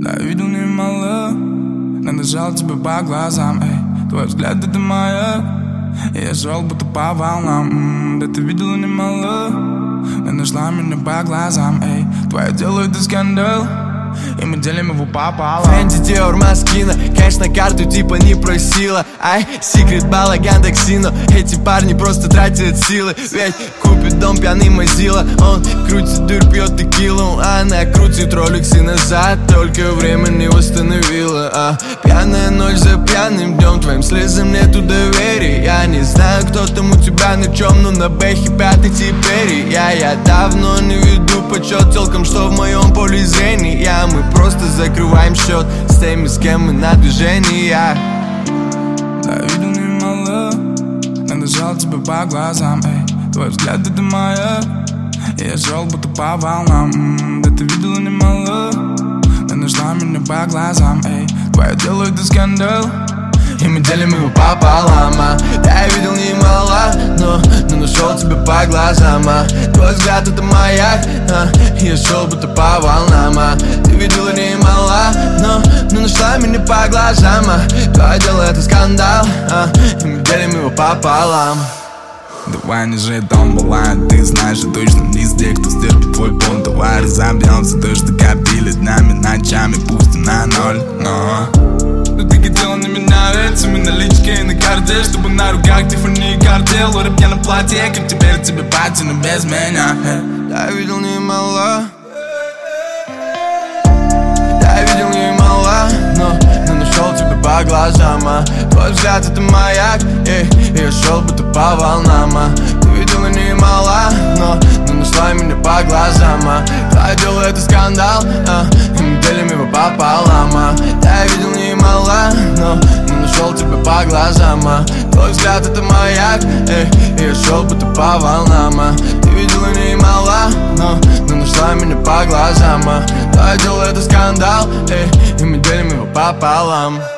Да, я видел немало, надышал тебе по глазам, эй. Твой взгляд — это моя, и я шел будто по волнам. Да, ты видела немало, но нашла меня по глазам, эй. Твое дело — это скандал, и мы делим его пополам. Фэнди, Диор, Маскина, конечно, карту типа не просила. Ай, секрет, балаган, такси, но эти парни просто тратят силы. Ведь купит дом пьяный Мазила, он крутит дыр, пьет текилу, а она крутит роликсы назад, только время не восстановила. Пьяная ночь за пьяным днем, твоим слезам нету доверия. Я не знаю, кто там у тебя на чем, но на бэхе пятый теперь. Я давно не веду подсчет телкам, что в моем поле зрения. Мы просто закрываем счет с теми, с кем мы на движении. Да, я видел немало, надышал тебе по глазам, эй. Твой взгляд — это моя, и я шел будто по волнам. Да, ты видела немало, но нашла меня по глазам, эй. Твое дело — это скандал, и мы делим его пополам. Да, я видел немало, но нашел тебя по глазам. Твой взгляд — это маяк, я шел будто по волнам. Ты видела немало, но нашла меня по глазам. Твое дело — это скандал, и мы делим его пополам. Давай не жить, он бывает, ты знаешь, и точно не из тех, кто стерпит твой пункт. Давай разобьемся, то, что копили днями, ночами, пусть и на ноль, но ты хотела на меня этими наличкой на карте, чтобы на руках Тиффани и картел. У рэп я на платье, как теперь тебе пати, но без меня. Да, я видел немало, да, я видел немало, но нашел тебя по глазам. Твой взгляд — это маяк, и я шел будто по волнам. Ты видела немало, но нашла меня по глазам. Твое дело — это скандал, и мы делим его пополам. Да, я видел немало, но нашел тебя по глазам. Твой взгляд — это маяк, и я шел будто по волнам. Ты видела немало, но нашла меня по глазам. Твое дело — это скандал, и мы делим его пополам.